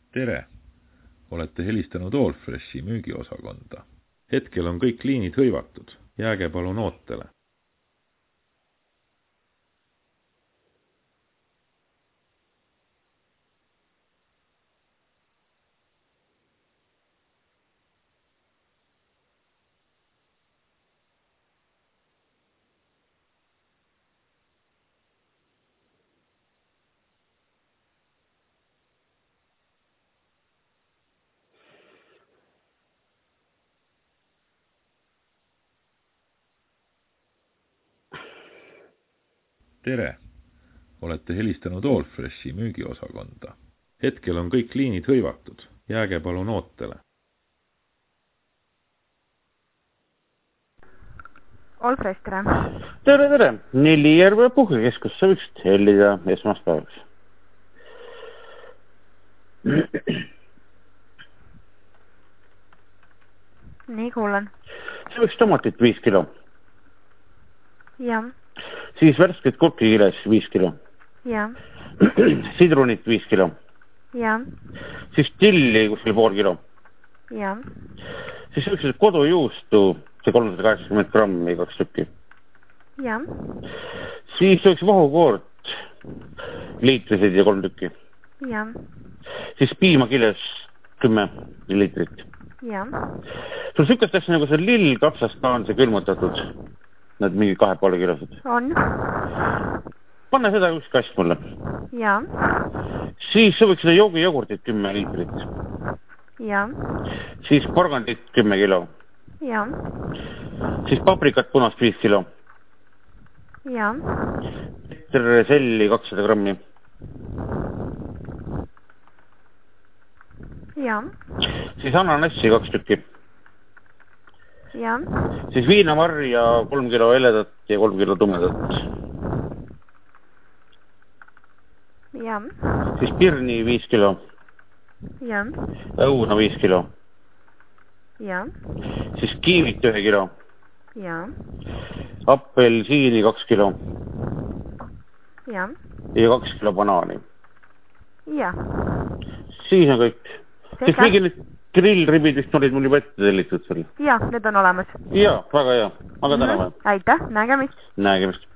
Tere! Olete helistanud Allfreshi müügiosakonda. Hetkel on kõik liinid hõivatud. Jääge palun ootele. Tere! Olete helistanud Allfreshi müügiosakonda. Hetkel on kõik liinid hõivatud. Jääge palun ootele. Allfresh, tere! Tere! Neljärve puhkekeskusse võiks hellida esmaspäevaks. Nii, kuulen. See võiks tomatit 5 kilo. Ja. Siis värsket kurkikiles 5 kilo. Ja. Sidrunit 5 kilo. Ja. Siis tilli kuskil pool kilo. Ja. Siis võiks kodujuustu, see 380 grammi 2 tükki. Ja. Siis võiks vahukoort liitrised ja 3 tükki. Ja. Siis piimakiles 10 liitrit. Ja. Sul sükast asja nagu see lill kapsast ka on see külmutatud. Nad mingi 2,5 kilosed. On. Panne seda üks kast mulle. Ja. Siis sa võiks seda joogijogurtit 10 liitrit. Ja. Siis porgandit 10 kilo. Ja. Siis paprikat punast 5 kilo. Ja. Selli 200 grammi. Ja. Siis ananassi 2 tükki. Ja. Siis viinamarja 3 kilo heledat ja 3 kilo tumedat. Ja. Siis pirni 5 kilo. Ja. Õuna 5 kilo. Ja. Siis kiivit 1 kilo. Ja. Appelsiini 2 kilo. Ja. Ja 2 kilo banaani. Ja. Siis on kõik. Siis mingi need grillribid vist olid mul juba ette tellitud seal. Ja, need on olemas. Ja, väga hea. Aga täname. Aitäh, nägemist. Nägemist.